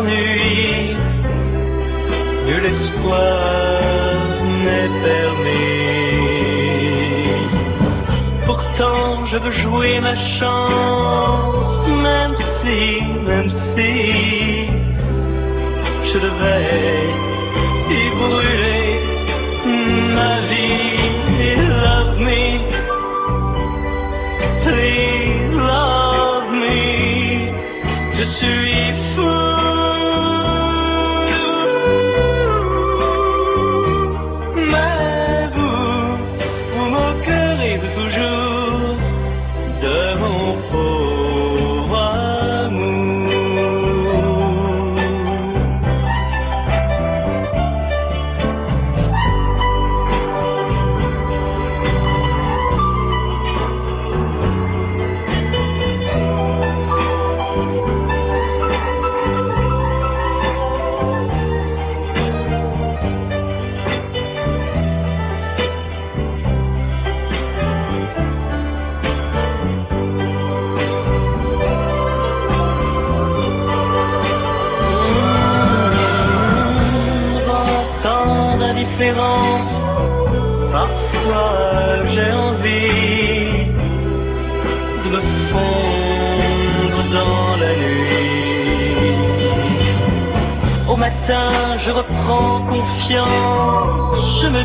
ennui, nul espoir n'est permis. Pourtant je veux jouer ma chance, même si je devais y brûler ma vie. Love me, please love me, je suis fou. Mais vous moquerez toujours de mon pauvre amour. Parfois j'ai envie de me fondre dans la nuit. Au matin je reprends confiance, je me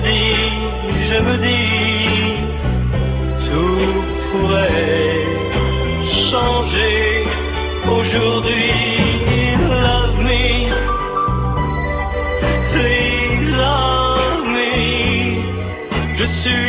dis, tout pourrait changer aujourd'hui. Love me, please love me, je suis